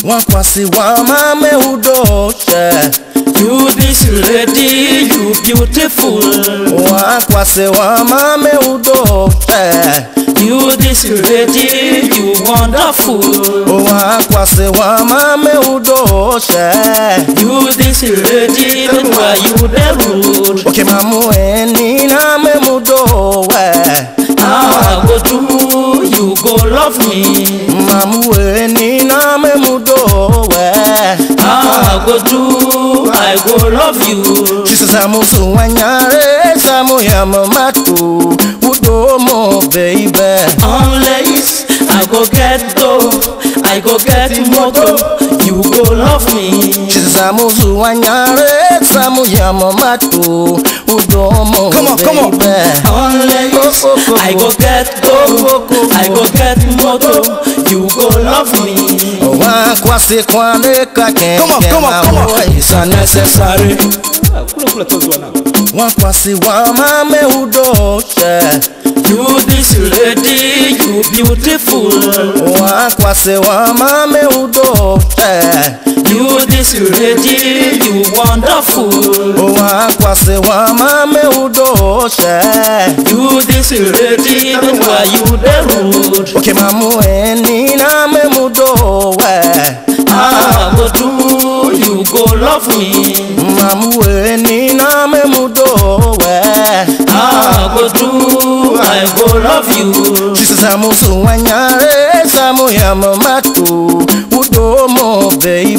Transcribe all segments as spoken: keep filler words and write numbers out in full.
Wakwasi wa mame udoshe. You this lady, you beautiful. Wakwasi wa mame udoshe. You this lady, you wonderful. Wakwasi wa mame udoshe. You this lady, then why you the rude? Okay, mamu eni na me mudowe. How I go do, you go love me. Mamu eni na me mudowe. How I go do, I go love you. She says I'm also wanyare, samu ya mamatu. Udomo baby. Unless I go get dough, I go get moto, you go love me. She says I'm also wanyare, samu ya mamatu. Udomo Come on, baby. come on. Unless I go get dough, I go get moto, you go love me. Wakwasi kwane kake. Come on, come on, come on. It's unnecessary. Wakwasi wa mame udoshe. You this lady, you beautiful. Wakwasi wa mame udoshe. You this lady, you wonderful. Wakwasi wa mame udoshe. You this lady, then why you the rude? Okay, mamu eni na me mudowe. How I go do, you go love me. Mamu eni na me mudowe. How I go do, I go love you. She says I'm also wanyare, samu ya mamatu. Udomo baby.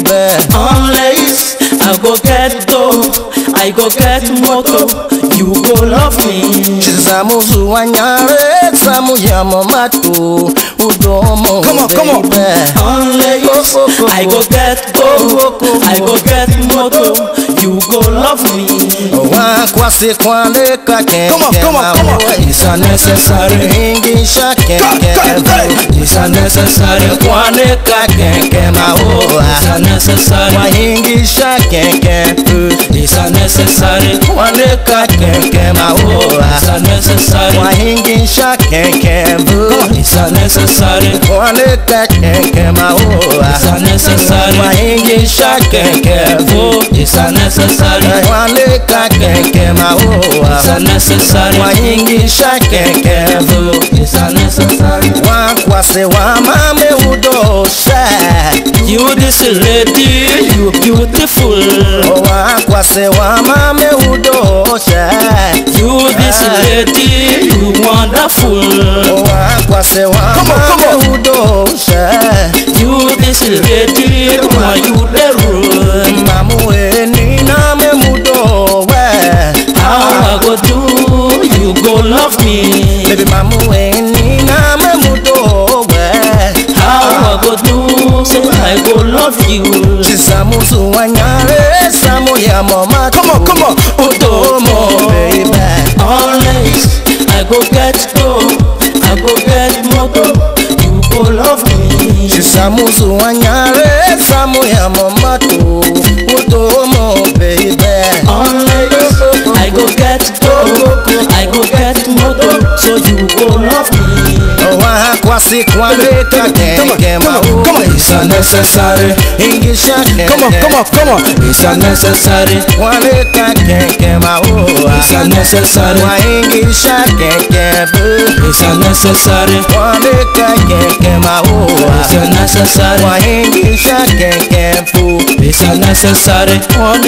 Unless I go get dough, I go get moto, you go love me. She says I'm also wanyare, samu ya mamatu. Udomo Come on, baby. come on. Unless I go get dough, I go get moto, you go love me. Wakwasi kwane kake. Come on, come on, come on. It's unnecessary. Ingisha Cut, cut, keke. cut. It's unnecessary. Kwane kake maoa. It's unnecessary. Wahingisha keke. It's unnecessary. Kwane kake maoa. It's unnecessary. Wahingisha keke. It's unnecessary. Kwane kake maoa. It's unnecessary. Wahingisha keke. It's unnecessary. Kwane kake maoa. It's unnecessary. Wahingisha keke. It's unnecessary. Wakwasi wa mame udoshe. You this lady, you beautiful. Wakwasi wa mame udoshe. You this lady, you wonderful. Wakwasi wa Come on, come on. mame udoshe. You this lady, why you the rude? Mamu eni na me mudowe. How I go do, you go love me. Baby mamu eni na me mudowe. How I go do, say I go love you. Chisamu suwanyare samu ya mama. Come on, come on. Udomo baby. Unless I go get dough, I go get moto, you go love me. Chisamu suwanyare samu ya mama tu. Udomo baby. Unless I go get dough, I go get moto, so you go love me. Wakwasi kwane kake. Come on, come on, come on. It's unnecessary. Ingisha keke. Come on, come on, come on. It's unnecessary. Kwane kake maoa. It's unnecessary. Waingisha keke. It's unnecessary. Kwane kake maoa. It's unnecessary. Waingisha keke fu. It's unnecessary.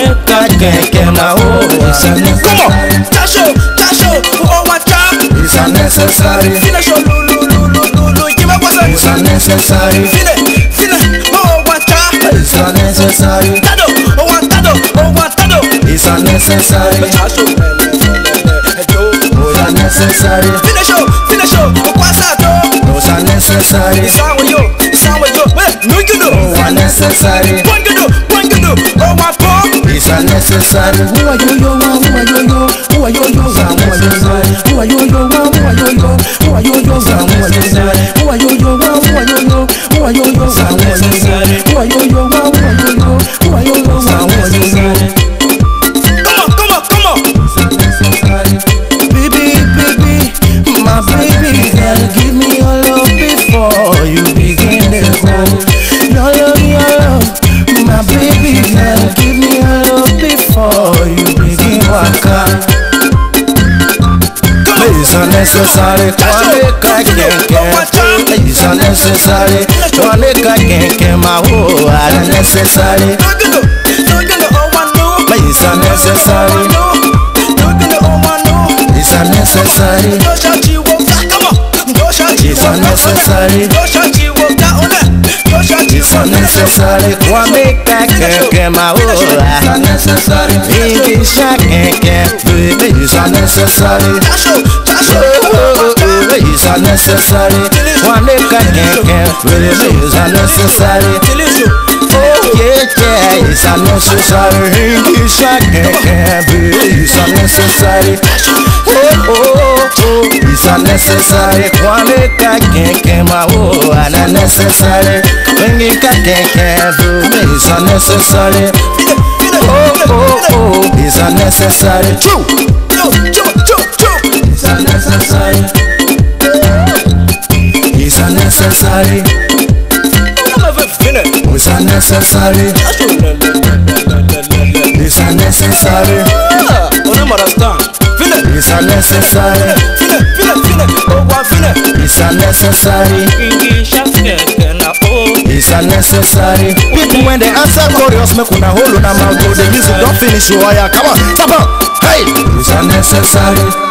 Kake maoa. It's Come unnecessary. on. Tasho, Tasho. Oh, one time. It's unnecessary. Finish your lu lu lu lu lu lu. Give me what's It's unnecessary. Finish, finish. Oh, one time. It's unnecessary. Tado, oh, one tado, oh, one tado. It's unnecessary. Tasho. It's unnecessary. Finish your, finish your. Oh, what's that? It's unnecessary. Sound with you, sound with you. Wait, no you do. Oh, unnecessary. One you do, one you do. Oh, one pop. It's unnecessary. Who are you, yo, who are you, yo? Who are you, yo, who are you, yo? Who are you, yo, who are you, yo? Who are you, yo, who are you, yo? Who are you, yo, who are you, yo? Who are you, yo, who are you, yo? Who are you, yo, who are you, yo? Who are you, yo, who are you, yo? Come on, come on, come on. Baby, baby, my baby girl, give me your love before you begin to cry. Your love, your love. unnecessary. Waneka kenke, it's unnecessary. Waneka kenke, my oh, unnecessary. It's unnecessary. It's unnecessary. It's unnecessary. It's unnecessary. Waneka kenke, my oh, unnecessary. It's unnecessary. It's unnecessary. It's unnecessary. Waneka kenke, it's unnecessary. Oh yeah, yeah, it's unnecessary. It's unnecessary. Oh oh oh, it's unnecessary. Waneka kenke, my oh, unnecessary. Waneka kenke, it's unnecessary. Oh oh oh, it's unnecessary. True. It's unnecessary. It's unnecessary. It's unnecessary. It's unnecessary. It's unnecessary. It's unnecessary. It's unnecessary. People when they answer chorus make una hold on mouth. The music don't finish. Oh yeah, come on, come on. Hey, it's unnecessary.